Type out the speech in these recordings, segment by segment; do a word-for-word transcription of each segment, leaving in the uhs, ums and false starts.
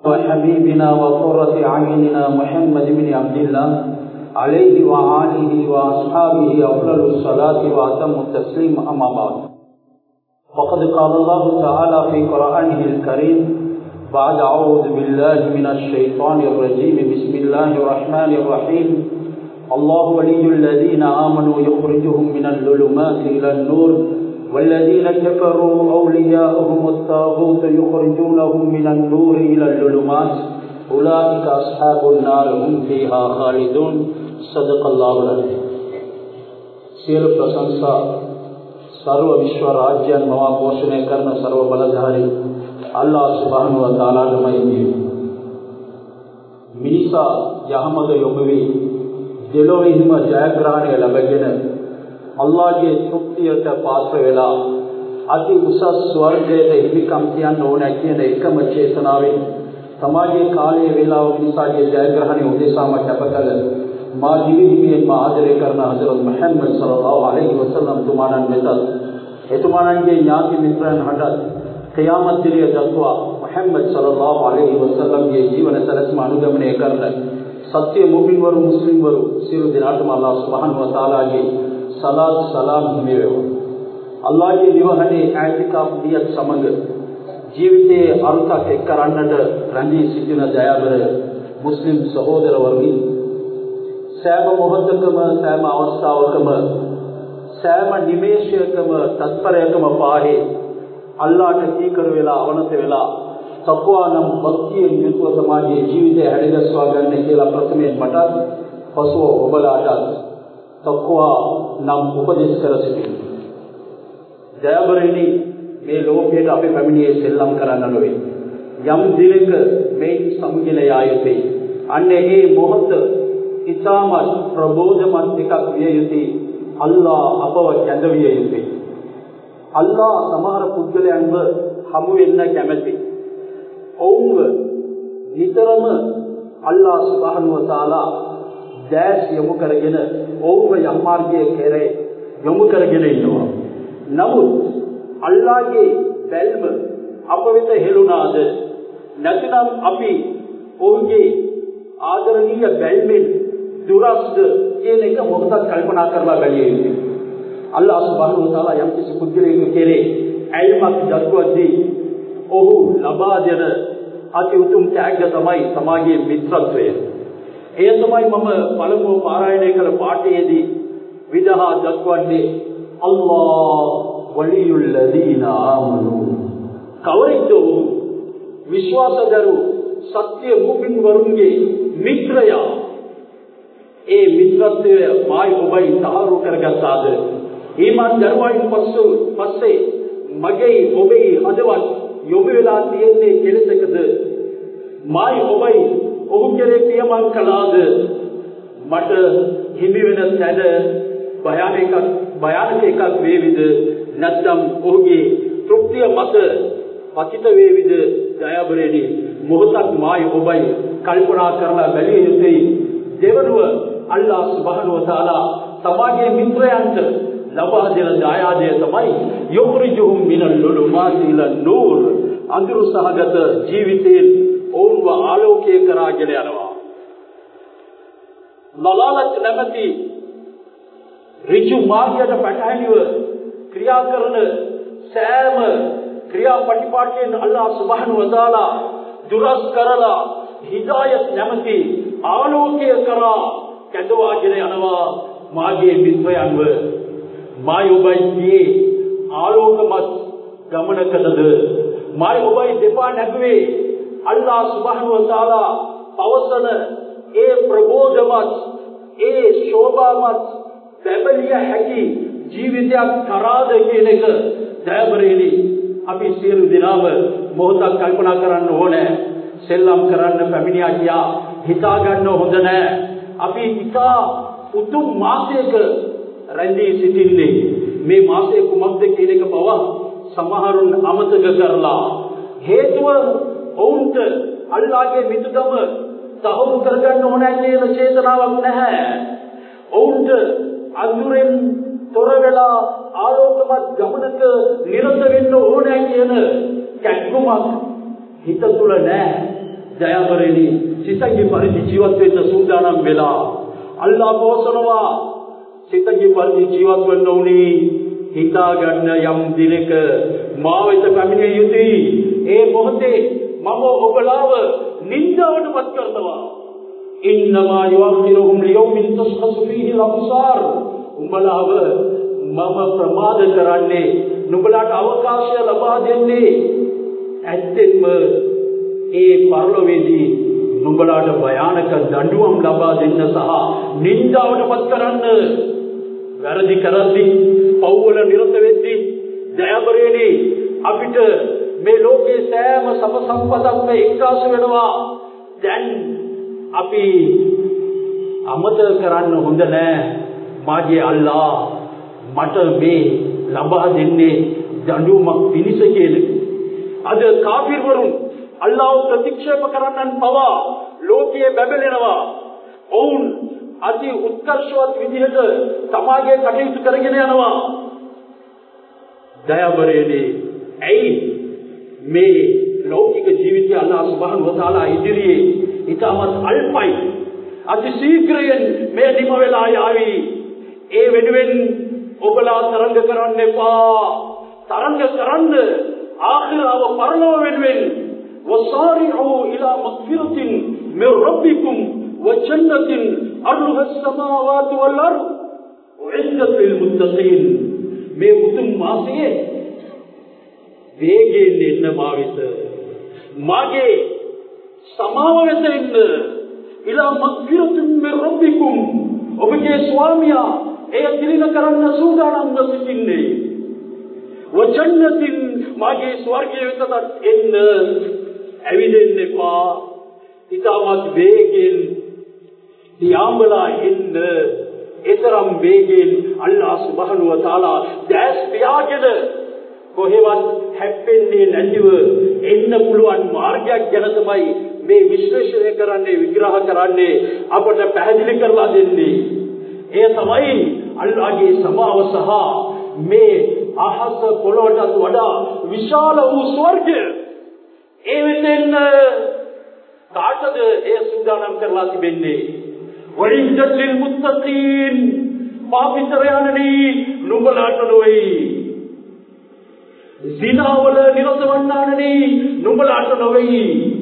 وحبيبنا وقرة أعيننا محمد بن عبد الله عليه وآله وأصحابه أفضل الصلاة وأتم التسليم أما بعد فقد قال الله تعالى في قرآنه الكريم بعد أعوذ بالله من الشيطان الرجيم بسم الله الرحمن الرحيم الله ولي الذين آمنوا يخرجهم من الظلمات إلى النور والذين كفروا أولياؤهم الطاغوت يخرجونهم من النور إلى الظلمات أولئك أصحاب النار هم فيها خالدون صدق الله العظيم. सियल प्रशंसा सर्व विश्व राज्य नवा पोषणे करना सर्व बलधारी अल्लाह सुब्हानहु व तआला नमයි මිනිසා යහමද යොමුවි දෙලොවෙහිම ජයග්‍රහණය ලැබගෙන අල්ලාහගේ තෘප්තියට පාත්‍ර වෙලා අති උසස් ස්වර්ගයට හිමිකම් කියන්න ඕන කියන එකම චේතනාවෙන් සමාජයේ කාලයේ වේලාව මිනිසාගේ ජයග්‍රහණය උදෙසාම කැපකල මා ජීවිතයේ මා ආදරය කරන හදරත් මුහම්මද් සල්ලල්ලාහු අලයිහි වසල්ලම් තුමාණන් වෙතත් එතුමාණන්ගේ ඥාති මිත්‍රයන් හටත් क़ියාමත් දිනය දක්වා මුහම්මද් සල්ලල්ලාහු අලයිහි වසල්ලම්ගේ ජීවන සැලැස්ම අනුගමනය කරන සත්‍ය මුමින් වරු මුස්ලිම් වරු සියලු දෙනාටම අල්ලාහ් සුබ්හානහු වතාලාගේ සලාත් සලාම් හිමිවේවා. අල්ලාහ්ගේ නිවහනේ ආතිකාප් දියත් සමග ජීවිතයේ අරුතක් එක් කරන්නට රැඳී සිටින දයාබර මුස්ලිම් සහෝදරවරුනි, සෑම මොහොතකම සෑම අවස්ථාවකම සෑම නිමේෂයකම තත්පරයකම පාහේ අල්ලාහට කීකර වෙලා අවනත වෙලා තක්වා නම් භක්තියෙන් යුතුව සමාජයේ ජීවිතය හැඩගස්වා ගන්න කියලා ප්‍රථමයෙන් මටත් පසුව ඔබලාටත් තක්වා නම් උපදෙස් කර සිටිනවා. දයාබරෙනි, මේ ලෝකයට අපි පැමිණියේ සෙල්ලම් කරන්න නොවේ. යම් දිනක මේ සමුගිල යායුතේ අන්නේ මේ මොහොත ඉතාමත් ප්‍රබෝධමත් එකක් විය යුතුයි. අල්ලාහ් අපව කැඳවිය යුතුයි. අල්ලාහ් සමහර පුද්ගලයන්ව හමු වෙන්න කැමැති. ඔවුන්ව නිතරම අල්ලාහ් සුබ්හානහු වතාලා දැස් යොමු කරගෙන ඔවුන්ව යම් මාර්ගයේ කෙරේ යොමු කරගෙන ඉන්නවා. නමුත් අල්ලාහ්ගේ බැල්ම අප වෙත හෙළුණාද නැත්නම් අපි ඔහුගේ ආදරණීය බැල්මෙන් දුරස්ද කියන එක මොකටද කල්පනා කරලා බැලිය යුතුයි. අල්ලාහ් සුබ්හානහු වතාලා යම් කිසි පුද්ගලයෙකු කෙරේ ඇල්මක් දක්වද්දී ඔහු ලබා දෙන අති උතුම් ත්‍යාගය තමයි සමාජයේ මිත්‍රත්වය. එය තමයි මම පළමුව පාරායනය කළ පාඨයේදී විදහා දක්වන්නේ අල්ලාහ් වලියුල් ලදීනා ආමනු. කවරෙක්ද ඔහු? විශ්වාසදරු සත්‍ය මුමින් වරුන්ගේ මිත්‍රයා. ඒ මිත්‍රත්වය මායි ඔබයි තහවුරු කරගත්තාද? ඊමාන් දරුවයින් පස්සේ මගේ ඔබේ හදවත් යොමු වෙලා තියෙන්නේ කෙලෙසකද? මායි ඔබයි ඔහු කෙරේ පියමන් කළාද? මට හිමි වෙන තැන භයානක භයානක එකක් වේවිද? නැත්නම් ඔහුගේ තෘප්තිය මත පතිත වේවිද? දයාබරේනි, මොහොතක් මායි ඔබයි කල්පනා කරලා බැලිය යුතුයි. දෙවනුව අල්ලාහ් සුබ්හානහු වතාලා සමාජයේ මිත්‍රයන්ට ලබා දෙන දායාදය තමයි යුඛ්රිජුහුම් මිනල් ලුලුමාති ඉලන් නූර්. අඳුරු සහගත ජීවිතයෙන් ඔවුන්ව ආලෝකය කරාගෙන යනවා. ලලාලත් නැමැති ඍජු මාර්ගයට පැටහැනිව ක්‍රියා කරන සෑම ක්‍රියාපටිපාටියෙන් අල්ලාහ් සුබ්හානහු වතාලා දුරස් කරලා හිදායත් නැමැති ආලෝකය කරා කැඳවාගෙන යනවා මාගේ මිත්‍රයන්ව. මායි ඔබයි ආලෝකමත් ගමනකද? මායි ඔබයි දෙපා නැගුවේ අල්ලාහ් සුබ්හානහු වතාලා පවසන ඒ ප්‍රබෝධමත් ඒ ශෝභාමත් බැබලිය හැකි ජීවිතයක් කරාද කියන එක දයාබරේනි අපි සියලු දෙනාම මොහොතක් කල්පනා කරන්න ඕනේ. සෙල්ලම් කරන්න පැමිණියා කියා හිතා ගන්න හොඳ නැහැ. අපි ඉතා උතුම් මාසයක රැඳී සිටින්නේ. මේ මාසයේ කුමක්ද කියන එක බව සමහරුන් අමතක කරලා හේතුව ඔවුන්ට අල්ලාහගේ මිතුකම තහවුරු කරගන්න ඕනේ කියන චේතනාවක් නැහැ. ඔවුන්ට අඳුරෙන් තොර වෙලා ආලෝකමත් ගමනක නිරත වෙන්න ඕනේ කියන කැක්කුමක් හිත තුල නැහැ. දයාවරෙනි සිතගේ පරිදි ජීවත් වෙන්න සූදානම් වෙලා අල්ලාහ් පොසනවා සිතගේ පරිදි ජීවත් වෙන්න උනේ හිතා ගන්න යම් දිනක මා වෙත පැමිණිය යුතුයි ඒ මොහොතේ මම ඔබලාව නින්දාවටපත් කරනවා ඉන්නවා යුඅඛිරුහුම් ලියෞමින් තස්ඛසු ෆීහි al-absar උඹලාව මම ප්‍රමාද කරන්නේ නුඹලාට අවකාශය ලබා දෙන්නේ ඇත්තෙන්ම ඒ පරලොවේදී නුඹලාට භයානක දඬුවම් ලබා දෙන්න සහ නින්දාවටපත් කරන්න වැරදි කරද්දී පව්වල නිරත වෙද්දී දයාබරේනි අපිට මේ ලෝකයේ සෑම සබ සම්පතක්ම එක්කාසු වෙනවා දැන් අපි අමතක කරන්න හොඳ නෑ මාගේ අල්ලාහ් මට මේ ලබා දෙන්නේ දඬුවමක් පිණිස කියලා. අද කාෆිර් වරුන් අල්ලාහ් ප්‍රතික්ෂේප කරන්නන් පවා ලෝකයේ බැබලෙනවා. ඔවුන් අති උත්කර්ෂවත් විදිහට සමාජයේ කටයුතු කරගෙන යනවා. දයාබරේනි ඇයි මේ ලෞකික ජීවිතය අල්ලාහ් සුබ්හානහු වතාලා ඉදිරියේ ඊටමත් අල්පයි අති ශීඝ්‍රයෙන් මේ නිම වෙලා යාවි ඒ වෙනුවෙන් ඔබලා තරංග කරන්න එපා තරංග කරන්න ආඛිරව පරලොව වෙනුවෙන් වසාරිඋ ඉලා මග්ෆිරතින් මින් රබ්බිකුම් වජන්නතින් අර්දුහා as-samāwātu wal-arḍ උഇද්දත් ලිල්-මුත්තඛීන් මේ උතුම් මාසයේ වේගයෙන් එන්න මාවිත මාගේ සමාව වෙත එන්න ඉලා මග්ෆිරතින් මින් රබ්බිකුම් ඔබගේ ස්වාමියා එය දිලින කරන්න සූදානම් වෙන්නේ වජන්නතින් මාගේ ස්වර්ගයේ වෙතට එන්න ඇවිදෙන්න එපා ඊටමත් වේගෙන් දියාඹලා එන්න එතරම් වේගෙන් අල්ලාහ් සුබ්හානහු වතාලා දැස් පියාගෙන කොහෙවත් හැප්පෙන්නේ නැතිව එන්න පුළුවන් මාර්ගයක් ගැන තමයි මේ විශ්ලේෂණය කරන්නේ විග්‍රහ කරන්නේ අපට පැහැදිලි කරලා දෙන්නේ ඒ තමයි අල්ලාහගේ සමාව සහ මේ අහස පොළොවටත් වඩා විශාල වූ ස්වර්ගය ඒ වෙතෙන් කාටද ඒ සූදානම් කරලා තිබෙන්නේ වරිද්දත් ලිල් මුත්තකීන් පාපිතරයන්නි නුඹලාට නොවේ සිනාවල නිරත වන්නානි නුඹලාට නොවේ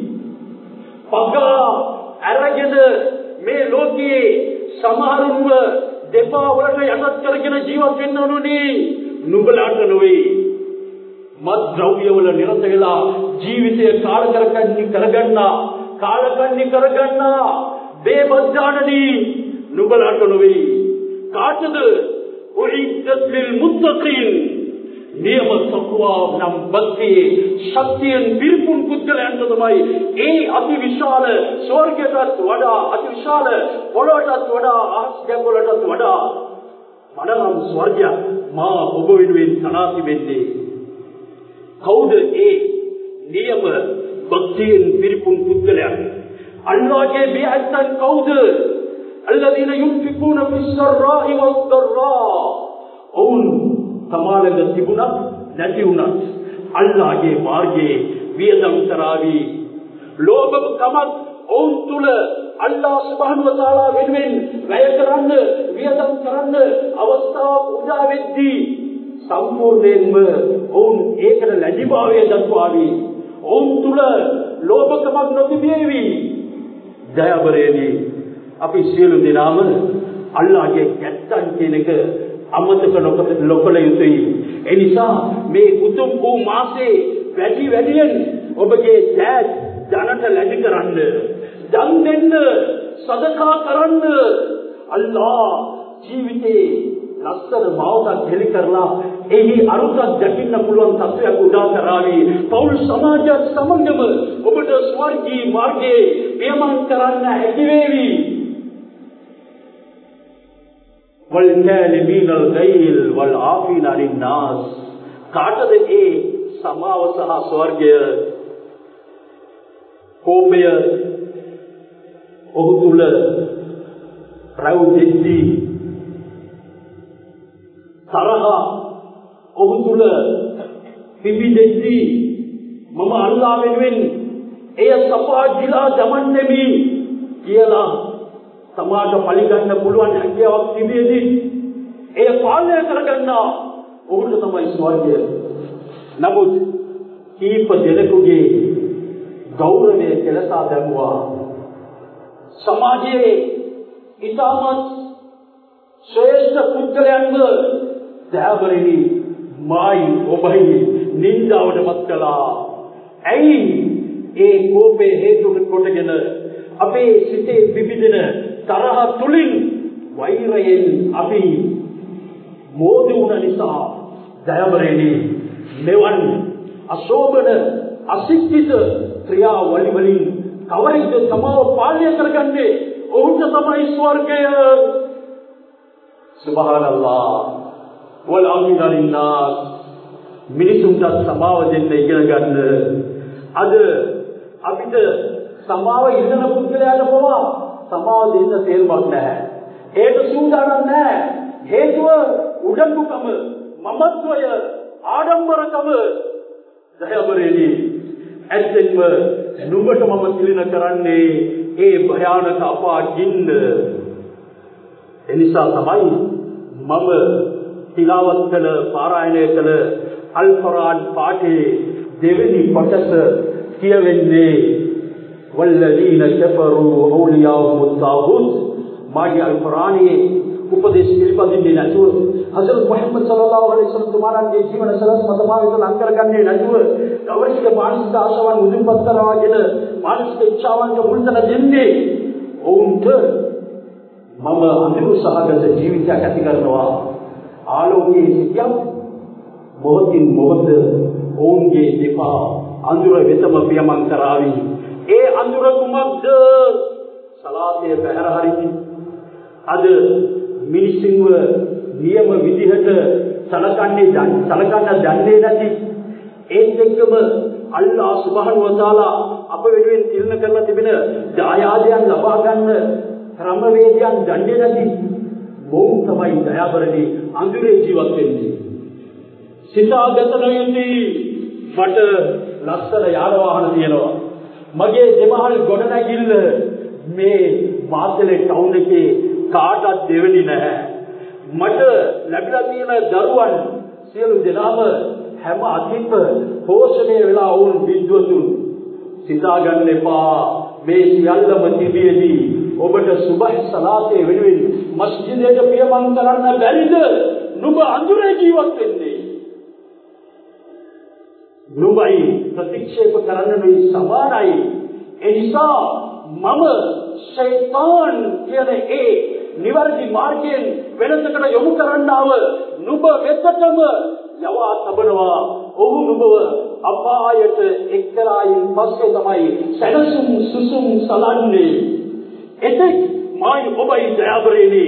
පගා අරගෙන මේ ලෝකයේ සමහරුන්ව දෙපා වලට යටත් කරගෙන ජීවත් වෙන්න ඕනේ නුඹලාට නොවේ මත් ද්‍රව්‍ය වල නිරත වෙලා ජීවිතය කාල කරකන්නේ කරගන්නා කාලකන්ණි කරගන්නා බේබද්දානනි නුඹලාට නොවේ කාටද උහිද්දත් ලිල් මුත්තකීන් නියම තක්වා නම් බක්තියේ ශක්තියෙන් පිරිපුන් පුද්ගලයන්ට තමයි ඒ අති විශාල ස්වර්ගයටත් වඩා අති විශාල පොළොවටත් වඩා ආස් ගැඹුරටත් වඩා මනරම් ස්වර්ගය මා ඔබ වෙනුවෙන් තනා තිබෙන්නේ කවුද ඒ නියම බක්තියෙන් පිරිපුන් පුද්ගලයන් අල්ලාහගේ බියත්තන් කවුද الذين ينفقون في السراء والضراء ඔවුන් සමාලක තිබුණත් නැති වුණත් අල්ලාහගේ මාර්ගයේ වියදම් කරાવી ලෝභකමත් ඔවුන් තුල අල්ලාහ් සුබ්හානහු වතාලා වෙනුවෙන් වැය කරන්න වියදම් කරන්න අවස්ථාවක් උදා වෙද්දී සම්පූර්ණයෙන්ම ඔවුන් ඒකට ලැජිභාවය දක්වාවි ඔවුන් තුල ලෝභකමක් නොතිබේවි දයාබරේනි අපි සියලු දෙනාම අල්ලාහගේ ගැත්තන් කියන එක අමතක නොකළ යුතුයි ඒ නිසා මේ උතුම් වූ මාසේ වැඩි වැඩියෙන් ඔබගේ දෑත් ධනට ලැබි කරන්න දන් දෙන්න සදකා කරන්න අල්ලාහ් ජීවිතේ ලස්සන මාවතක් හෙලි කරලා එහි අරුතක් දකින්න පුළුවන් තත්ත්වයක් උදා කරાવી පෞල් සමාජයත් සමගම ඔබට ස්වර්ගී මාර්ගයේ පියමන් කරන්න හැකි වේවි والكاظمين الغيظ والعافين عن الناس කාටද ඒ සමාව සහ ස්වර්ගය කෝපය ඔහු තුල රැවුදෙද්දී තරහ ඔහු තුල පිබිදෙද්දී මම අල්ලාහ් වෙනුවෙන් එය සපා ගිලා කියලා සමාජ පරිගන්න පුළුවන් හැකියාවක් තිබෙදී ඒ පාලනය කරගන්න ඔහුට තමයි ස්වර්ගය. නමුත් කීප දෙනෙකුගේ ගෞරවය කෙලසා දැමුවා. සමාජයේ ඉතාමත් ශ්‍රේෂ්ඨ පුද්ගලයන්ව දයාබරෙහි මායි ඔබයි නින්දාවට පත් කළා. ඇයි ඒ කෝපේ හේතු කොටගෙන අපේ සිතේ විවිධන තරහ තුලින් වෛරයෙන් අපි මෝදු වුණ නිසා දයාබරෙහි මෙවන් අශෝභන අසික්කිත ක්‍රියා වලින් කවරිද සමාව පාලනය කරගන්නේ? ඔහුට තමයි ස්වර්ගය. සුබ්හානල්ලාහ් වල්හම්දුලිල්ලාහ්. මිනිසුන්ට සමාව දෙන්න ඉගෙන ගන්න. අද අපිට සමාව ඉගෙන පුද්ගලයාට පවා සමාව දෙන්න තේරුමක් නැහැ. ඒක සූදානම් නැහැ. හේතුව උඩඟුකම, මමත්වය, ආඩම්බරකම. දයාබරේනි, ඇත්තෙන්ම නුඹට මම පිළින කරන්නේ ඒ භයානක අපාගින්න. එනිසා තමයි මම තිලාවත් කළ පාරායනය කළ අල් කුර්ආන් පාඨයේ දෙවෙනි කොටස කියවෙන්නේ වල්ලදීන කෆරු අවලියාහුමුත් තාගුත්. මාගේ අල් කුර්ආනයේ උපදේශ පිළිපදින්නේ නැතුව හසරත් මුහම්මද් සල්ලල්ලාහු අලයිහි වසල්ලම් තුමාණන්ගේ ජීවන සලස් මතභාවිත ලං කරගන්නේ නැතුව කවරික මානසික ආශාවන් මුදුන්පත් කරවාගෙන මානසික ඉච්ඡාවන්ට මුල්තන දෙන්නේ ඔවුන්ට මම අඳුරු සහගත ජීවිතයක් ඇති කරනවා. ආලෝකයේ සිටියක් මොහොතින් මොහොත ඔවුන්ගේ දෙපා අඳුර වෙතම පියමන් කරાવી. ඒ අඳුර කුමක්ද? සලාතේ පැහැර හරිති. අද මිනිස්සුන්ව නියම විදිහට සලකන්නේ සලකන්න දන්නේ නැති, ඒත් එක්කම අල්ලාහ් සුබ්හානහු වතාලා අප වෙනුවෙන් තිරණ කරලා තිබෙන දායාදයන් ලබා ගන්න ක්‍රමවේදයන් දන්නේ නැති මොවුන් තමයි දයාබරදී අඳුරේ ජීවත් වෙන්නේ. සිතාගත නොයුති මට ලස්සන යාන වාහන තියෙනවා. මගේ දෙමහල් ගොඩනැගිල්ල මේ මාතලේ ටවුන් එකේ කාටවත් දෙවෙනි නැහැ. මට ලැබිලා තියෙන දරුවන් සියලු දෙනාම හැම අතින්ම පෝෂණය වෙලා වුන් විද්වතුන්. සිතා ගන්න එපා මේ සියල්ලම තිබියදී ඔබට සුබහ් සලාතේ වෙනුවෙන් මස්ජිදයට පියමන් කරන්න බැරිද? නුඹ අඳුරේ ජීවත් වෙන්නේ. නුඹයි ප්‍රතික්ෂේප කරන්න නොයි සමානයි. ඒ නිසා මම ෂයිතාන් කියන ඒ නිවැරදි මාර්ගයෙන් වෙනසකට යොමු කරන්නව නුඹ වෙතටම යවා තබනවා. ඔහු නුඹව අපායට එක්කලායින් පස්සේ තමයි සැනසුම් සුසුම් සලන්නේ. එතෙක් මායි ඔබයි දයාබරේනි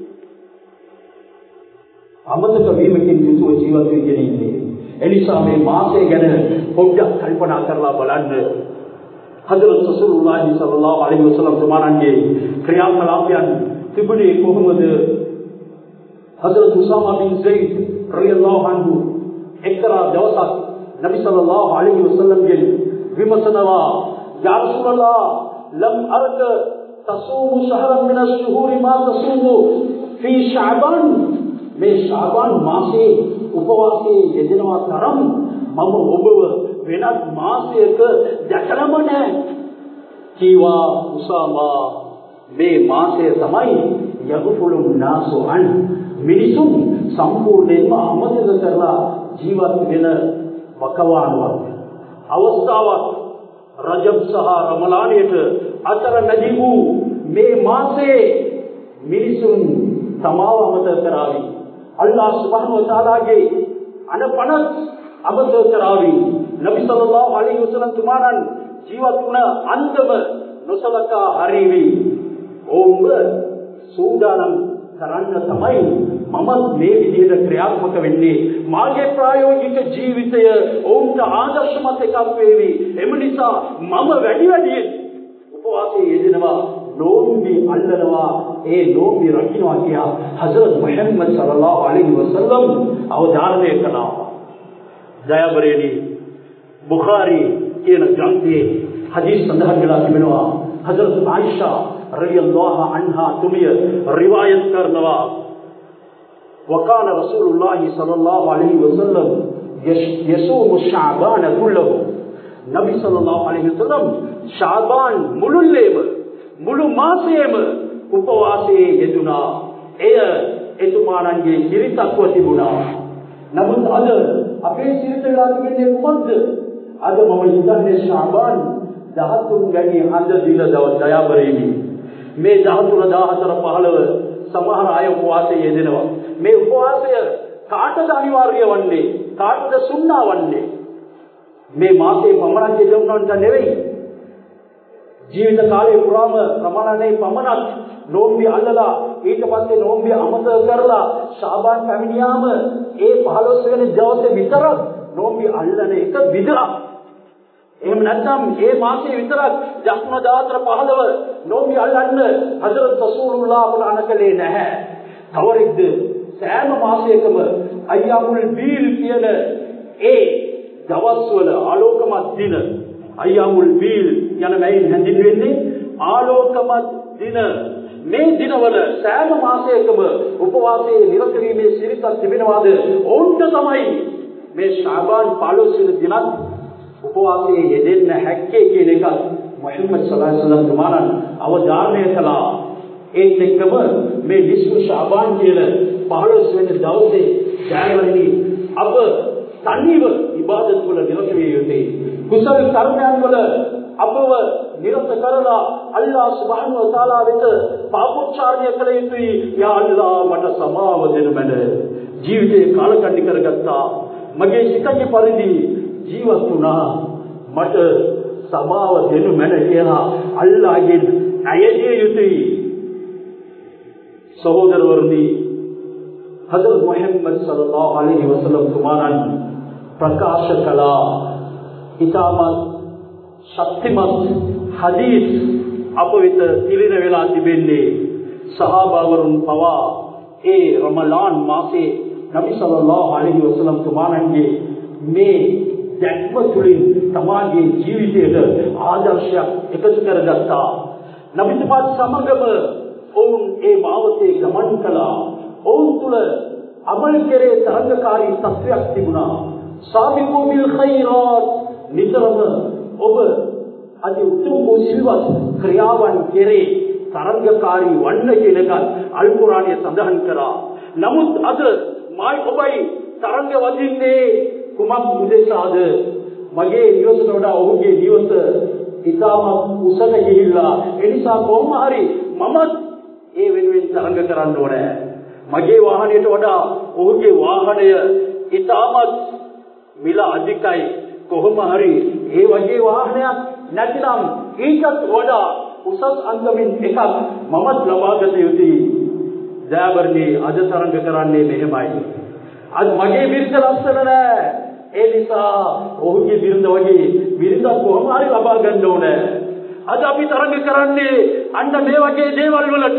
අමතක වීමකින් යුතුව ජීවත් වෙන්නේ ඉන්නේ. එනිසා මේ මාසය ගැන පොඩ්ඩක් කල්පනා කරලා බලන්න. හදරත් රසූලුල්ලාහි සල්ලල්ලාහු අලයිහි වසල්ලම් තුමාණන්ගේ ක්‍රියාකලාපයන් තිබුණේ කොහොමද? හදරත් උසාමා බින් සයිද් රලියල්ලාහු අන්හු එක්තරා දවසක් නබි සල්ලල්ලාහු අලයිහි වසල්ලම්ගෙන් විමසනවා, යා රසූලල්ලාහ් ලම් අරක තසූමු ශහරන් මින අෂ්හුරි මා තසූමු ෆී ශඅබාන්. මේ ශඅබාන් මාසයේ උපවාසයේ යෙදෙනවා තරම් මම ඔබව වෙනත් මාසයක දැකලම නැහැ. කීවා උසාමා, මේ මාසය තමයි යග්ෆුලුන් නාසු අන්, මිනිසුන් සම්පූර්ණයෙන්ම අමතක කරලා ජීවත් වෙන වකවානුවක් අවස්ථාවක්. රජබ් සහ රමලානයට අතර නැති වූ මේ මාසයේ මිනිසුන් සමාව අමතක කරાવી. අල්ලාහ් සුබ්හානහු වතාලාගේ අනපනත් අමතක කරાવી. නබි සල්ලල්ලාහු අලයිහි වසල්ලම් තුමාණන් ජීවත් වුණ අන්දම නොසලකා හරිවි. ඔවුන් සූදානම් කරන්න තමයි මම මේ විදිහට ක්‍රියාත්මක වෙන්නේ. මාගේ ප්‍රායෝගික ජීවිතය ඔවුන්ට ආදර්ශමත් එකක් වේවි. එම නිසා මම වැඩි වැඩියෙන් උපවාසයේ යෙදෙනවා, නෝම්බි අල්ලනවා, ඒ නෝම්බි රකින්නවා කියා හසරත් මුහම්මද් සල්ලල්ලාහු අලයිහි වසල්ලම් අවධාරණය කළා. දයාබරේනි, බුඛාරි කියන ග්‍රන්ථයේ හදීස් සඳහන් වෙලා තිබෙනවා, හසරත් ආයිෂා රලියල්ලාහු අන්හා තුමිය රිවායත් කරනවා وقال رسول الله صلى الله عليه وسلم يصوم شعبان كله නබි සල්ලල්ලාහු අලයිහි වසල්ලම් ශාබාන් මුළුල්ලේම මුළු මාසයේම උපවාසයේ යෙදුණා. එය එතුමාණන්ගේ සිරිතක්ව තිබුණා. නමුත් අද අපේ සිරිත වෙලා තිබෙන්නේ කුමක්ද? අද මම හිතන්නේ ශාබාන් දහතුන් වැනි හඳ දින දයාබරේදී මේ දහතුන දහහතර පහළව සමහර අය උපවාසයේ යෙදෙනවා. මේ උපවාසය කාටද අනිවාර්ය වන්නේ? කාටද සුන්නා වන්නේ? මේ මාසේ පමණක් යෙදුණාට නෙවෙයි, ජීවිත කාලේ පුරාම ප්‍රමාණනේ පමණක් නෝම්බි අල්ලලා ඊට පස්සේ නෝම්බි අමතක කරලා ශාබාන් පැමිණියාම ඒ පහළොස් වෙනි දවසේ විතරක් නෝම්බි අල්ලන එක විතරක්. එහෙම නැත්නම් ඒ මාසේ විතරක් දහතුන දහහතර පහළව නෝම්බි අල්ලන්න හදරත් රසූලුල්ලාහ් පුරාණ කලේ නැහැ. කවරෙක්ද සෑම මාසයකම අයියාමුල් බීල් කියන ඒ දවස්වල ආලෝකමත් දින, අයියාමුල් බීල් යන මෙයින් හැඳින්වෙන්නේ ආලෝකමත් දින. මේ දිනවල සෑම මාසයකම උපවාසයේ නිරත වීමේ සිරිතක් තිබෙනවාද? ඔවුන්ට තමයි මේ ශාබාන් පහළොස් වෙනි දිනත් උපවාසයේ යෙදෙන්න හැක්කේ කියන එක මුහම්මද් සල්ලල්ලාහු අලයිහි වසල්ලම් තුමාණන් අවධාරණය කළා. ඒත් එක්කම මේ නිස්ෆු ශාබාන් කියන පහළොස් වෙනි දවසේ ජයවරණි අප තනිව ඉබාදත් වල නිරත විය යුතුයි. කුසල කර්මයන් වල අපව නිරත කරලා අල්ලාහ් සුබ්හානහු වතාලා වෙත පාපෝච්චාරණය කළ යුතුයි. යා අල්ලාහ් මට සමාව දෙනු මැන. ජීවිතේ කාලකන්ණි කරගත්තා. මගේ සිතේ පරිදි ජීවත් වුණා. මට සමාව දෙනු මැන කියලා අල්ලාහ්ගෙන් අයදිය යුතුයි. සහෝදරවරුනි, හදරත් මුහම්මද් සල්ලල්ලාහු අලයිහි වසල්ලම් තුමාණන් ප්‍රකාශ කළා ඉතාමත් ශක්තිමත් හදීස් අප වෙත ඉලින වෙලා තිබෙන්නේ. සහාබාවරුන් පවා ඒ රමලාන් මාසේ නබි සල්ලල්ලාහු අලයිහි වසල්ලම් තුමාණන්ගේ මේ දැක්ම තුළින් තමාගේ ජීවිතයට ආදර්ශයක් එකතු කරගත්තා. නබිතුමාත් සමගම ඔවුන් ඒ මාවතේ ගමන් කළා. ඔවුන් තුළ අමල් කෙරේ තරංගකාරී තත්වයක් තිබුණා. සාබිකු බිල් ඛෛරාත්, නිතරම ඔබ අද උතුම් වූ සිල්වත් ක්‍රියාවන් කෙරේ තරංගකාරී වන්න කියන එක අල් කුර්ආනයේ සඳහන් කරා. නමුත් අද මායි ඔබයි තරංග වදින්නේ කුමක් උදෙසාද? මගේ නිවසට වඩා ඔහුගේ නිවස ඉතාමත් උසට ගිහිල්ලා, ඒ නිසා කොහොම හරි මමත් ඒ වෙනුවෙන් තරංග කරන්න ඕනේ. මගේ වාහනයට වඩා ඔහුගේ වාහනය ඉතාමත් මිල අධිකයි. කොහොම හරි ඒ වගේ වාහනයක් නැතිනම් ඊටත් වඩා උසස් අංගමින් එකක් මමත් ලබාගත යුතුයි. දයාබරණී, අද තරංග කරන්නේ මෙහෙමයි. අද මගේ බිරිඳ ලස්සන නෑ, ඒ නිසා ඔහුගේ බිරිඳ වගේ බිරිඳ කොහොම හරි ලබා ගන්න ඕනේ. අද අපි තරංග කරන්නේ අන්න මේ වගේ දේවල් වලට.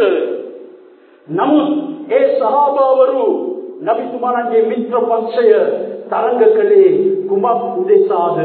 නමුත් ඒ සහාබාවරු නබිතුමාණන්ගේ මිත්‍ර පක්ෂය තරංග කළේ කුමක් උදෙසාද?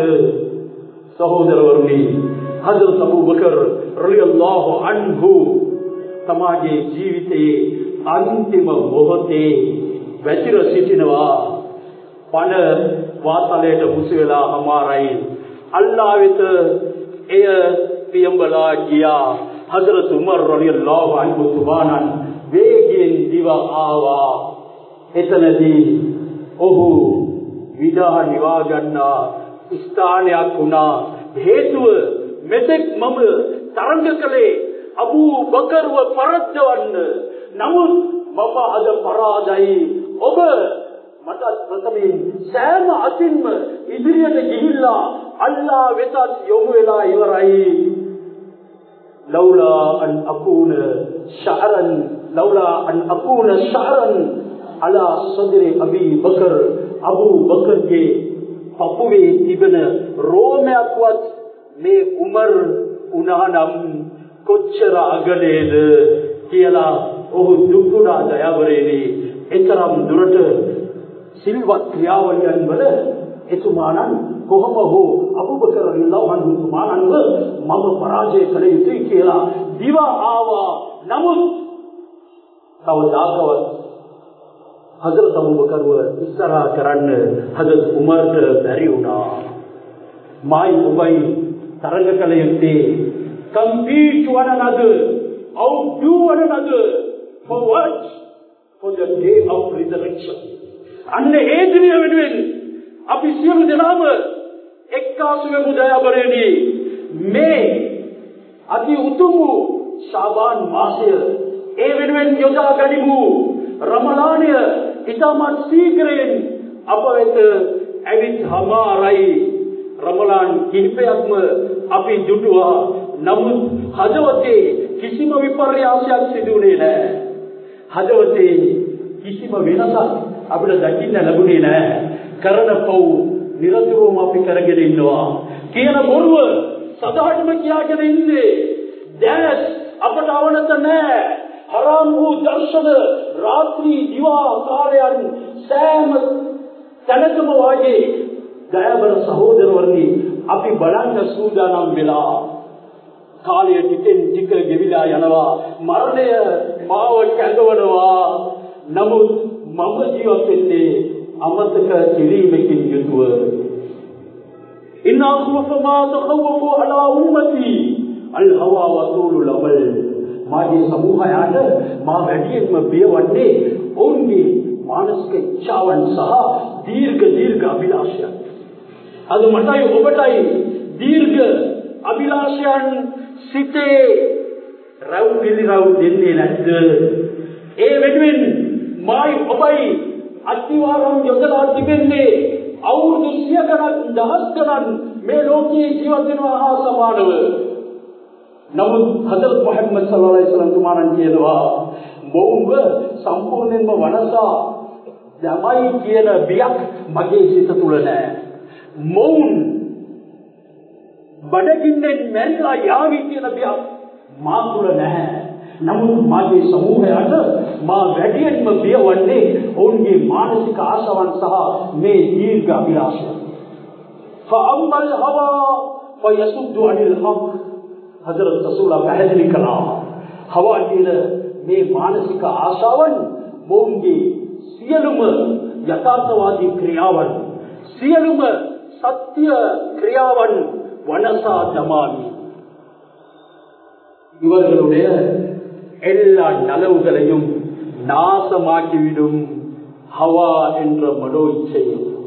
සහෝදරවරුනි, හදරත් අබූ බකර් රලියල්ලාහු අන්හු තමාගේ ජීවිතයේ අන්තිම මොහොතේ වැතිර සිටිනවා. පණ වාතලයට මුසු වෙලා හමාරයි. අල්ලාහ් වෙත එය පියඹලා ගියා. හදරත් උමර් රලියල්ලාහු අන්හු තුමාණන් වේගයෙන් දිව ආවා. එතනදී ඔහු විදා නිවා ගන්නා ස්ථානයක් වුණා. හේතුව මෙතෙක් මම තරංග කළේ අබූ බකර්ව පරද්දවන්න. නමුත් මම අද පරාදයි. ඔබ මට ප්‍රථමයෙන් සෑම අතින්ම ඉදිරියට ගිහිල්ලා අල්ලාහ් වෙතත් යොමු වෙලා ඉවරයි. ලෞලා අන් අකූන ශඅරන් ලෞලා අන් අකූන ශඅරන් අලා සදරි අබී බකර්, අබූ බකර්ගේ පපුවේ තිබෙන රෝමයක්වත් මේ උමර් උනානම් කොච්චර අගලේද කියලා ඔහු දුක්ුණා. දයාවරේනි, එතරම් දුරට සිල්වත් ක්‍රියාවලියන් වල එතුමාණන් කොහොම හෝ අබූ බකර් රලියල්ලාහු අන්හු තුමාණන්ව මම පරාජය කළ යුතුයි කියලා දිව ආවා. නමුත් කවදාකවත් හදරත් අබූ බකර්ව ඉස්සරහා කරන්න හදරත් උමර්ට බැරි වුණා. මායි ඔබයි තරඟ කළ යුත්තේ compete one another, outdo one another for what? For the day of resurrection. අන්න ඒ දිනය වෙනුවෙන් අපි සියලු දෙනාම එක්කාසු වෙමු දයාබරේදී මේ අති උතුම් ශාබාන් මාසය ඒ වෙනුවෙන් යොදා ගනිමු. රමලානය ඉතාමත් සීඝ්‍රයෙන් අප වෙත ඇවිත් හමාරයි. රමලාන් කිහිපයක්ම අපි දුටුවා. නමුත් හදවතේ කිසිම විපර්යාසයක් සිදු වුණේ නැහැ. හදවතේ කිසිම වෙනසක් අපිට දකින්න ලැබුණේ නැහැ. කරන පව් නිරතුරුවම අපි කරගෙන ඉන්නවා. කියන බොරුව සදාටම කියාගෙන ඉන්නේ. දැස් අපට අවනත නැහැ. හරාම් වූ දර්ශන රාත්‍රී දිවා කාලයන් සෑම තැනකම වාගේ දයාබර සහෝදරවරුනි අපි බලන්න සූදානම් වෙලා කාලය ටිකෙන් ටික ගෙවිලා යනවා. මරණය මාව කැඳවනවා. නමුත් මම ජීවත් වෙන්නේ අමතක කිරීමකින් යුතුව. ඉන්නා ඛුෆමා තඛවෆු අලා උම්මති අල් හවා වතූලුල් අමල්. මාගේ සමූහයාට මා වැඩියෙන්ම බියවන්නේ ඔවුන්ගේ මානසික ඉච්ඡාවන් සහ දීර්ඝ දීර්ඝ අභිලාෂයන්. අද මටයි ඔබටයි දීර්ඝ අභිලාෂයන් සිතේ රව් පිළිරව් දෙන්නේ නැද්ද? ඒ වෙනුවෙන් මායි ඔබයි අතිවාරම් යොදලා තිබෙන්නේ අවුරුදු සිය ගණන් දහස් ගණන් මේ ලෝකයේ ජීවත් වෙනවා හා සමානව. නමුත් හදරත් මුහම්මද් සල්ලල්ලාහු අලයිහි වසල්ලම් තුමාණන් කියනවා මොවුන්ව සම්පූර්ණයෙන්ම වනසා යමයි කියන බියක් මගේ සිත තුළ නැහැ. මොවුන් බඩගින්නෙන් මැරිලා යාවි කියන බියක් මා තුළ නැහැ. නමුත් මාගේ සමූහයට මා වැඩියෙන්ම බියවන්නේ ඔවුන්ගේ මානසික ආශාවන් සහ මේ දීර්ඝ අභිලාෂයන්. فَأَمَّا الْهَوَى فَيَصُدُّ عَنِ الْحَقِّ. හදරත් රසූලුල්ලාහ පැහැදිලි කළා හවා කියන මේ මානසික ආශාවන් මොවුන්ගේ සියලුම යථාර්ථවාදී ක්‍රියාවන් සියලුම සත්‍ය ක්‍රියාවන් වනසා දමාමි. இவர்களுடைய எல்லா நலவுகளையும் நாசமாக்கிவிடும் ஹவா என்ற மனோ இச்சை.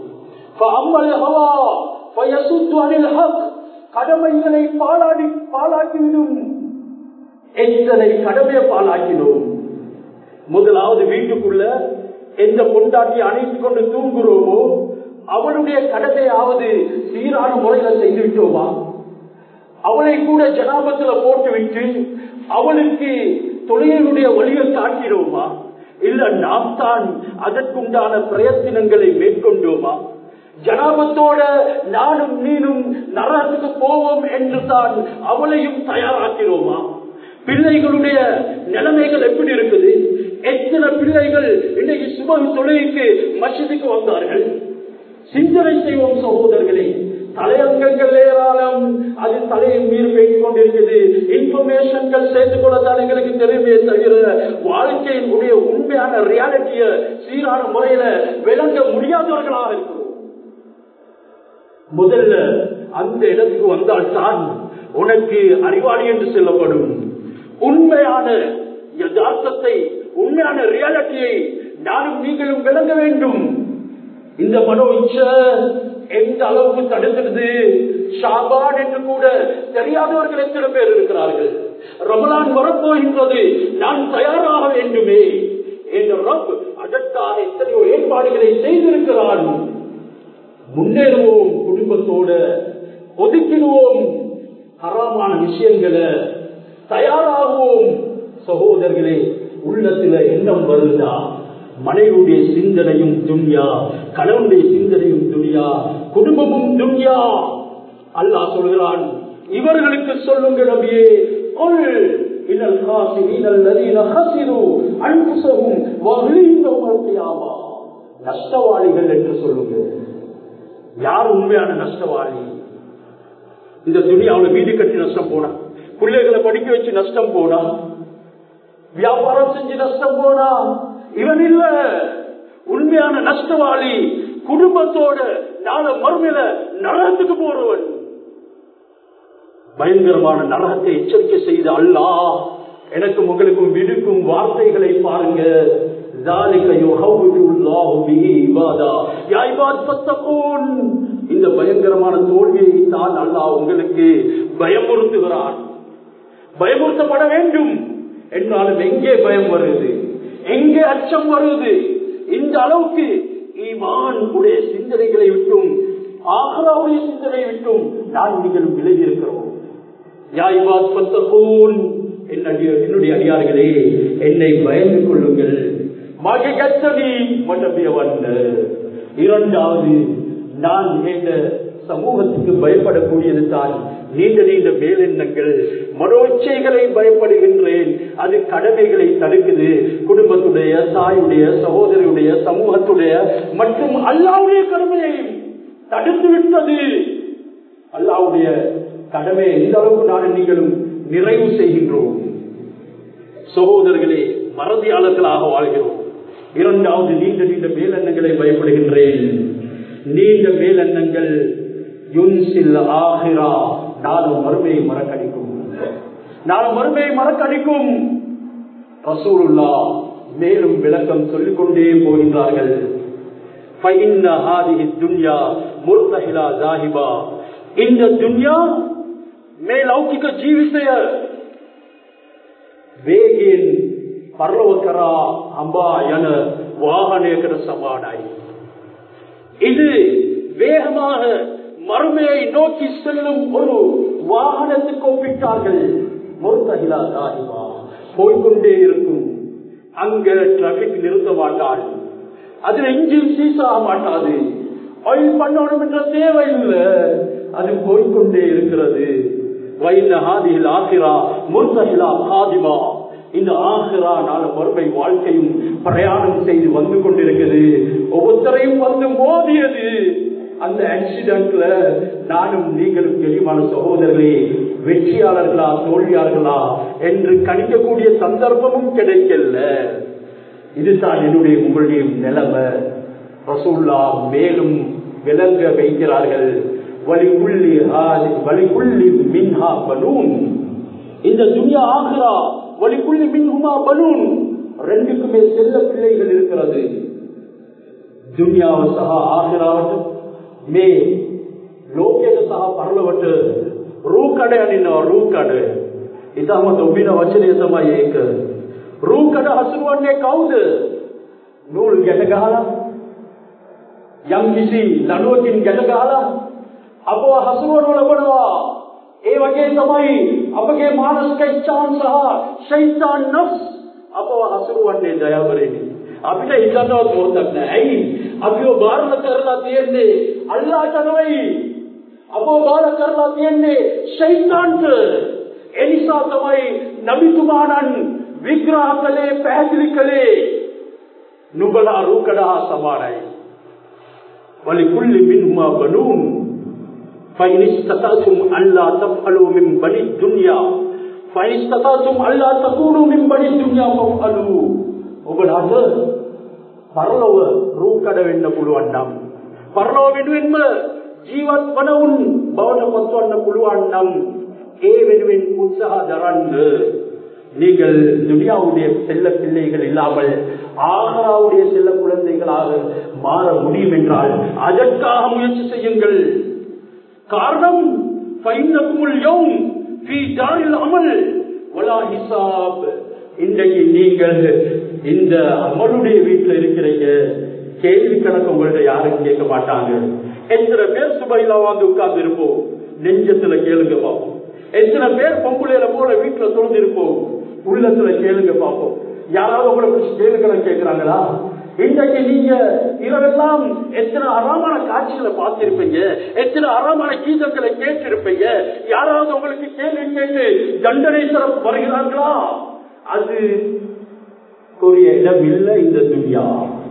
கடமைகளை பாலாடி பாலாக்கிவிடும். எத்தனை கடமையை பாலாக்கினோம். முதலாவது வீட்டுக்குள்ள எந்த பொண்டாட்டி அணைத்துக் கொண்டு தூங்குறோமோ அவளுடைய கடமையாவது சீரான முறையில செய்து விட்டோமா? அவளை கூட ஜனாபத்துல போட்டுவிட்டு அவளுக்கு தொழிலுடைய வழியை காட்டினோமா? இல்ல நாம் தான் அதற்குண்டான பிரயத்தனங்களை மேற்கொண்டோமா? ஜனாபத்தோட நானும் நீனும் நரகத்துக்கு போவோம் என்று தான் அவளையும் தயாராக்கிறோமா? பிள்ளைகளுடைய நிலைமைகள் எப்படி இருக்குது? எத்தனை பிள்ளைகள் இன்னைக்கு சுபஹ் தொழுகைக்கு மஸ்ஜிதுக்கு வந்தார்கள்? சிந்தனை செய்வோம் சகோதரர்களே. தலையங்கங்கள் ஏராளம், அது தலையை மீறி பேசிக் கொண்டிருக்கிறது. இன்ஃபர்மேஷன்கள் சேர்த்துக் கொள்ளத்தான் எங்களுக்கு தெரியுமே தவிர வாழ்க்கையினுடைய உண்மையான ரியாலிட்டிய சீரான முறையில விளங்க முடியாதவர்களாக இருக்கிறோம். முதல்ல அந்த இடத்துக்கு வந்தால்தான் உனக்கு அறிவாளி என்று சொல்லப்படும். உண்மையான யதார்த்தத்தை உண்மையான ரியாலிட்டியை நானும் நீங்களும் விளங்க வேண்டும். இந்த மனோ இச்சை எந்த அளவுக்கு தடுக்கிறது? ஷாபான் என்று கூட தெரியாதவர்கள் எத்தனை பேர் இருக்கிறார்கள். ரமலான் வரப்போகின்றது, நான் தயாராக வேண்டுமே என்ற ரப் அதற்காக எத்தனையோ ஏற்பாடுகளை செய்திருக்கிறான். முன்னேறுவோம், குடும்பத்தோடு ஒதுக்கிடுவோம் ஹராமான விஷயங்களை, தயாராகுவோம். சகோதரர்களே, உள்ளத்துல எண்ணம் வருதா? மனைவியுடைய சிந்தனையும் துன்யா, கணவனுடைய சிந்தனையும் துன்யா, குடும்பமும் துன்யா. அல்லாஹ் சொல்கிறான், இவர்களுக்கு சொல்லுங்க நபியே, குல் இன்னல் காசிரீன அல்லதீன ஹஸிரு அன்ஃபுஸஹும் வ அஹ்லீஹிம் யௌமல் நஷ்டவாளிகள் என்று சொல்லுங்க. யார் உண்மையான நஷ்டவாளி? இந்த துனியாவுல வீடு கட்டி நஷ்டம் போன, பிள்ளைகளை படிக்க வச்சு நஷ்டம் போனா, வியாபாரம் செஞ்சு நஷ்டம் போனா, இவன் இல்ல உண்மையான நஷ்டவாளி. குடும்பத்தோட நாள மறுமையில நரகத்துக்கு போறவன். பயங்கரமான நரகத்தை எச்சரிக்கை செய்த அல்லாஹ் எனக்கும் உங்களுக்கும் விடுக்கும் வார்த்தைகளை பாருங்க. இந்த பயங்கரமான தோல்வியை தான் அல்லாஹ் உங்களுக்கு பயமுறுத்துகிறான். பயமுறுத்தப்பட வேண்டும் என்றாலும் எங்கே பயம் வருது, எங்கே அச்சம் வருது? இந்த அளவுக்கு ஈமான் உடைய சிந்தனைகளை விட்டும் ஆக்ராவுடைய சிந்தனை விட்டும் நான் நீங்கள் விலகி இருக்கிறோம். என்னுடைய அடியார்களே, என்னை பயந்து கொள்ளுங்கள். இரண்டாவது, நான் என்ற சமூகத்துக்கு பயப்படக்கூடியது தான் நீண்ட நீண்ட மேலெண்ணங்கள், மனோச்சைகளை பயப்படுகின்றேன். அது கடமைகளை தடுக்குது. குடும்பத்துடைய, தாயுடைய, சகோதரியுடைய, சமூகத்துடைய மற்றும் அல்லாஹ்வுடைய கடமையை தடுத்து விட்டது. அல்லாஹ்வுடைய கடமை எந்த அளவுக்கு நான் நீங்களும் நிறைவு செய்கின்றோம். சகோதரர்களே, மறதியாளர்களாக வாழ்கிறோம். இரண்டாவது, நீண்ட நீண்ட மேலெண்ணங்களை பயப்படுகின்றேன். நீண்ட மேலெண்ணங்கள் யுன்சில் ஆகிரா, நாளும் மறுமையை மறக்கடிக்கும். நாளும் மறுமையை மறக்கடிக்கும். ரசூலுல்லாஹ் மேலும் விளக்கம் சொல்லிக் கொண்டே போகின்றார்கள். இந்த துன்யா මේ ලෞකික ජීවිතය වේගයෙන් පරලොව කරා හඹා යන වාහනයකට සමානයි. இது வேகமாக மறுமையை நோக்கி செல்லும் ஒரு வாகனத்துக்கு ஒப்பிட்டார்கள். முர்தஹிலா தாஹிபா, போய்கொண்டே இருக்கும். அங்க டிராபிக் நிறுத்த மாட்டாள். அதுல இன்ஜின் சீஸ் ஆக மாட்டாது. ஆயில் பண்ணணும் என்ற தேவை இல்லை. அது போய்கொண்டே இருக்கிறது. இந்த ஆகிரா நாள மறுமை வாழ்க்கையும் பிரயாணம் செய்து வந்து கொண்டிருக்கிறது. ஒவ்வொருத்தரையும் வந்து மோதியது. அந்த ஆக்சிடென்ட்ல நானும் நீங்களும் தெளிவான சகோதரர்களே, வெற்றியாளர்களா தோல்வியாளர்களா என்று கணிக்கக்கூடிய சந்தர்ப்பமும் கிடைக்கல. இதுதான் என்னுடைய உங்களுடைய நிலைமை. ரசூலுல்லாஹ் மேலும் விளங்க வைக்கிறார்கள். இந்த துன்யா ஆகிரா வலிக்குள்ளி மின்ஹுமா பலூன், ரெண்டுக்குமே செல்ல பிள்ளைகள் இருக்கிறது. துன்யாவ சஹா ஆகிராவட் மே லோகேக சஹா பரலவட் ரூகඩ අනිනවා රූකඩ. ඉතාමත් ඔබින වචනය තමයි ඒක. රූකඩ හසුරුවන්නේ කවුද? නූල් ගැට ගහලා, යම් කිසි ලණුවකින් ගැට ගහලා අපව හසුරුවනු ලබනවා. ඒ වගේ තමයි අපගේ මානසික ඉච්ඡාන් සහ ෂයිතාන් නෆ්ස් අපව හසුරුවන්නේ දයාවරෙනි. අපිට හිතන්නවත් මොහොතක් නැහැ. ඇයි? අපිව බාරල කරලා තියෙන්නේ අල්ලාහට නෙවෙයි. අපව බාර කරලා තියෙන්නේ ෂයිතාන්ට. ඒ නිසා තමයි නබිතුමාණන් විග්‍රහ කළේ, පැහැදිලි කළේ නුඹලා රූකඩා සමානයි. වලිකුල්ලි මින්හුමා බනූන් فإن استطعتم ألا تفعلوا من بني الدنيا فإن استطعتم ألا تكونوا من بني الدنيا فافعلوا. ඔබලාට පරලොව රූකඩ වෙන්න පුළුවන් නම්, පරලොව වෙනුවෙන්ම ජීවත් වන උන් බවට පත්වන්න පුළුවන් නම් ඒ වෙනුවෙன் උත්සාහ දරන්න. நீங்கள் துனியாவுடைய செல்ல பிள்ளைகள் இல்லாமல் ஆகராவுடைய செல்ல குழந்தைகளாக மாற முடியும் என்றால் அதற்காக முயற்சி செய்யுங்கள். காரணம் இன்றைக்கு நீங்கள் இந்த அமலுடைய வீட்டில் இருக்கிறீங்க. கேள்வி கணக்கு உங்கள்ட்ட யாரும் கேட்க மாட்டாங்க. எத்தனை பேர் சுபையில வந்து உட்கார்ந்து இருப்போம், நெஞ்சத்துல கேளுங்க பார்ப்போம். எத்தனை பேர் பொம்புளையில போல வீட்டுல தொழுந்து இருப்போம், உள்ளத்துல கேளுங்க பார்ப்போம். யாராவது உங்களை கேள்வி கணக்கு கேட்கிறாங்களா? இன்றைக்கு நீங்க இரவெல்லாம் எத்தனை அறமான காட்சிகளை பார்த்திருப்பீங்க, எத்தனை அறமான கீதங்களை கேட்டிருப்பீங்க. யாராவது உங்களுக்கு கேள்வி கேட்டு தண்டனை தர வருகிறார்களா? அது கூறிய இடம் இல்லை இந்த துன்யா.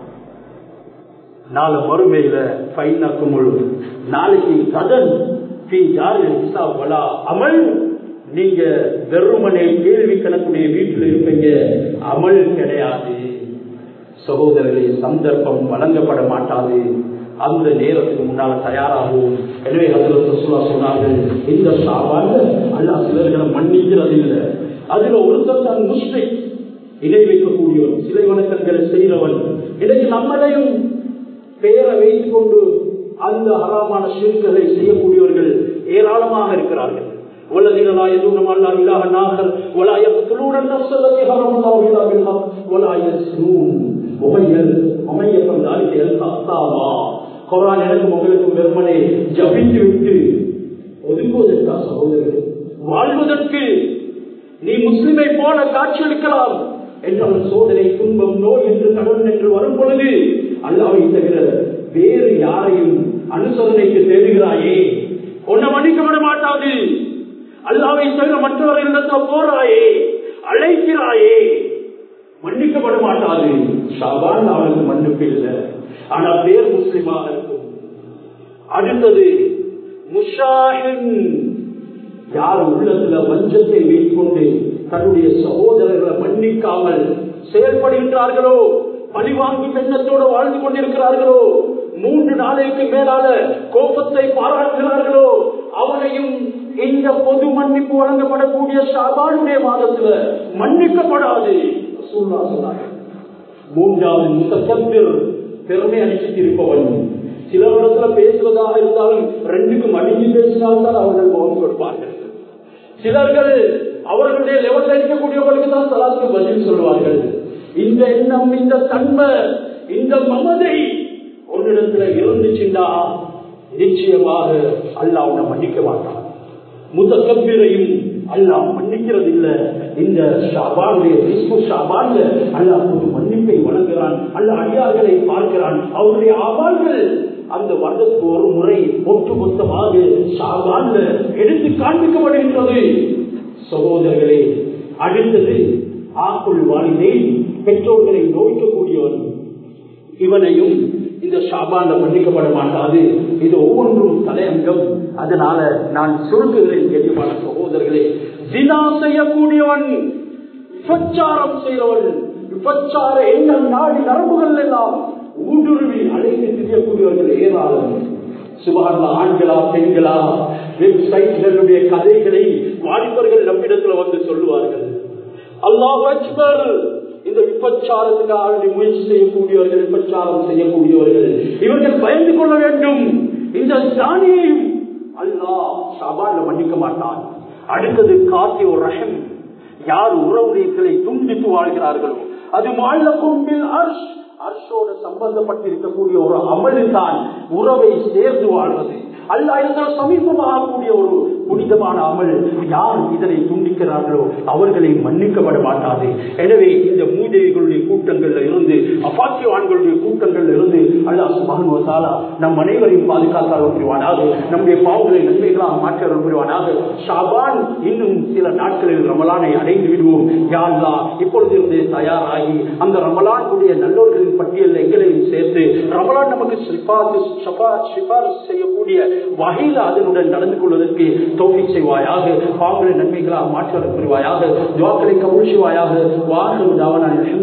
நாலு மறுமையில பைனக்கும் நாளைக்கு கதன் அமல் நீங்க வெறுமனை கேள்வி கணக்குடைய வீட்டில் இருப்பீங்க, அமல் கிடையாது. சகோதரர்களே, சந்தர்ப்பம் வழங்கப்பட மாட்டாது. அந்த நேரத்துக்கு முன்னால தயாராகும். எனவே ஹஜ்ரத் ரசூலுல்லாஹ் சொன்னார்கள், இந்த ஷாபான்ல அல்லாஹ் சிலர்களை மன்னிக்கிறது இல்லை. அதுல ஒருத்தர் தான் முஸ்லிம், இணை வைக்கக்கூடியவன், சிலை வணக்கங்களை செய்கிறவன். இன்றைக்கு நம்மளையும் பெயரை வைத்துக் கொண்டு அந்த ஹராமான ஷிர்க்குகளை செய்யக்கூடியவர்கள் ஏராளமாக இருக்கிறார்கள். والذين لا يدعون مع الله إلها آخر ولا يقتلون النفس التي حرم الله إلا بالحق ولا يزنون ومن يفعل ذلك يلقى أثاما. குர்ஆன் எனக்கும் உங்களுக்கும் வெறுமனே ஜபித்து விட்டு ஒதுக்குவதற்கா சகோதரர்களே? வாழ்வதற்கு நீ முஸ்லிமை போல காட்சியளிக்கலாம் என்றால் சோதனை, துன்பம், நோய் என்று கடன் என்று வரும் பொழுது அல்லாஹ்வை தவிர வேறு யாரையும் அனுசரணைக்கு தேடுகிறாயே, உன்னை மன்னிக்கப்பட மாட்டாது. அல்லாஹ்வை தவிர மற்றவர்களிடத்தில் போறாயே, அழைக்கிறாயே, மன்னிக்கப்பட மாட்டாது. ஷாபான் அவனுக்கு மன்னிப்பு இல்லை, ஆனா பேர் முஸ்லிமாக இருக்கும். அடுத்தது முஷாஹின், யார் உள்ளத்துல வஞ்சத்தை வைத்துக்கொண்டு தன்னுடைய சகோதரர்களை மன்னிக்காமல் செயல்படுகின்றார்களோ, பழிவாங்கி எண்ணத்தோடு வாழ்ந்து கொண்டிருக்கிறார்களோ, மூன்று நாளைக்கு மேலான கோபத்தை பாராட்டுகிறார்களோ, அவரையும் இந்த பொது மன்னிப்பு வழங்கப்படக்கூடிய ஷாபானுடைய மாதத்துல மன்னிக்கப்படாது. மூன்றாவது முத்தக்கபிர், பெருமை அடிச்சுட்டு இருப்பவன். சில இடத்துல பேசுவதாக இருந்தாலும் ரெண்டுக்கும் அடிஞ்சு பேசினால்தான் அவர்கள் முகம் கொடுப்பார்கள். சிலர்கள் அவர்களுடைய லெவல் அடிக்கக்கூடியவர்களுக்கு தான் சலாத்துக்கு பதில் சொல்வார்கள். இந்த எண்ணம், இந்த தன்மை, இந்த மமதை ஒரு இடத்துல இருந்துச்சுண்டா நிச்சயமாக அல்லாஹ் உன்னை மன்னிக்க மாட்டான். முத்தக்கபிரையும் அல்லாஹ் மன்னிக்கிறது இல்லை. இந்த ஷாபானுடைய ஷாபான்ல அல்லாஹ் ஒரு மன்னிப்பை வழங்குகிறான். அல்லாஹ் அடியார்களை பார்க்கிறான். அவருடைய ஆபால்கள் அந்த வருடத்துக்கு ஒரு முறை ஒட்டு மொத்தமாக ஷாபான்ல எடுத்து காண்பிக்கப்படுகின்றது. சகோதரர்களே, அடுத்தது ஆக்குள் வாலிதை, பெற்றோர்களை நோய்க்கக்கூடியவன். இவனையும் இந்த ஷாபான்ல மன்னிக்கப்பட மாட்டாது. இது ஒவ்வொன்றும் தலையங்கம். அதனால நான் சுருக்குகிறேன் கேட்டுமான சகோதரர்களே, ஜினா செய்யக்கூடியவன், விபச்சாரம் செய்யவன், விபச்சார எண்ணம் நாடி நரம்புகள் எல்லாம் ஊடுருவி அழைத்து தெரியக்கூடியவர்கள் ஏராளம். சுபஹானல்லாஹ், ஆண்களா பெண்களா, வெப்சைட்களுடைய கதைகளை வாலிபர்கள் நம்மிடத்துல வந்து சொல்லுவார்கள். அல்லாஹ் அக்பர். இந்த விபச்சாரத்துக்காக முயற்சி செய்யக்கூடியவர்கள், விபச்சாரம் செய்யக்கூடியவர்கள், இவர்கள் பயந்து கொள்ள வேண்டும். இந்த தானியையும் அல்லாஹ் ஷாபான்ல மன்னிக்க மாட்டான். அடுத்தது காத்தி ஒரு ரஹம், யார் உறவுகளை துண்டித்து வாழ்கிறார்களோ, அது மால்லக்கும் பில் அர்ஷ், அர்ஷோட சம்பந்தப்பட்டிருக்கக்கூடிய ஒரு அமல் தான் உறவை சேர்ந்து வாழ்வது. அல்லாஹ் சமீபமாகக்கூடிய ஒரு புனிதமான அமல். யார் இதனை துண்டிக்கிறார்களோ அவர்களை மன்னிக்கப்பட மாட்டாது. எனவே இந்த மூதேவிகளுடைய கூட்டங்கள்ல இருந்து, அபாக்கியவான்களுடைய கூட்டங்கள்ல இருந்து அல்லாஹ் சுப்ஹானஹு வ தஆலா நம் அனைவரையும் பாதுகாத்தால் புரிவானாக. நம்முடைய பாவங்களை நன்மைகளாக மாற்ற புரிவானாக. ஷாபான் இன்னும் சில நாட்களில் ரமலானை அடைந்து விடுவோம். யா அல்லாஹ், இப்பொழுது இருந்து தயாராகி அந்த ரமலானுடைய நல்லோர்களின் பட்டியலில் எங்களையும் சேர்த்து ரமலான் நமக்கு சிபாரிசு செய்யக்கூடிய வகையில் அதனுடன் நடந்து கொள்வதற்கு தௌஃபீக் செய்வாயாக. பாவங்களை நன்மைகளாக மாற்ற புரிவாயாக. துஆக்களை கபூல் செய்வாயாக. வாஹிரு தஅவானா